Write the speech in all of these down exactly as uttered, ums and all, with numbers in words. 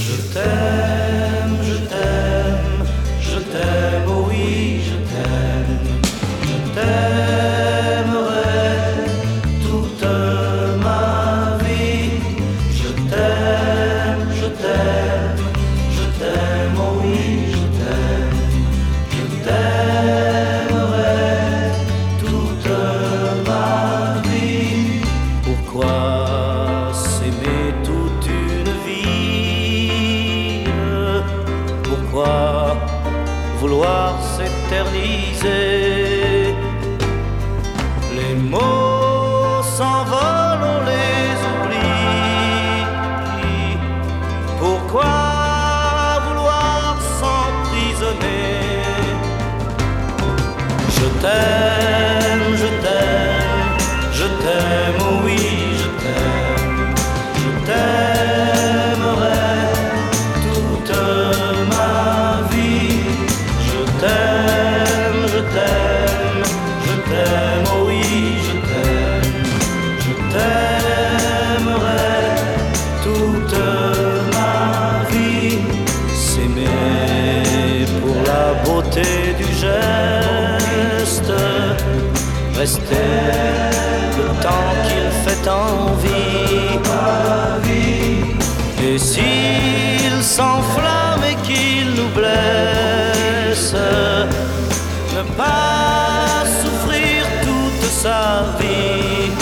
Je t'aime, je t'aime, je t'aime, oh oui, je t'aime. Je t'aimerai toute ma vie. Je t'aime, je t'aime, je t'aime, oh oui, je t'aime. Je t'aimerai toute ma vie. Pourquoi s'aimer toute une vie? Pourquoi vouloir s'éterniser? Les mots s'envolent, on les oublie. Pourquoi vouloir s'emprisonner? Je t'aime, je t'aime, je t'aime, oh oui, je t'aime. Je t'aimerai toute ma vie. Je t'aime, je t'aime, je t'aime, oh oui, je t'aime. Je t'aimerai toute ma vie. S'aimer pour la beauté du geste, rester le temps qu'il fait envie. Et s'il s'enflamme et qu'il nous blesse, ne pas souffrir toute sa vie.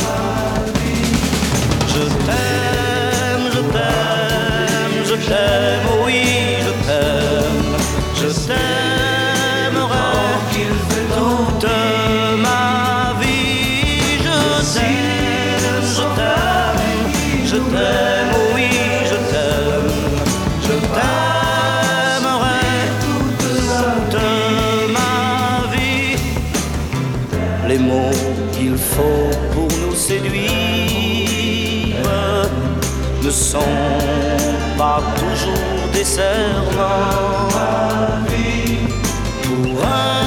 Je t'aime, je t'aime, je t'aime, oh oui, je t'aime. Je t'aimerai toute ma vie. Je t'aime, je t'aime, je t'aime, oh oui, je t'aime. Je t'aimerai toute ma vie. Les mots qu'il faut pour nous séduire ne sont pas toujours des serments. Pour un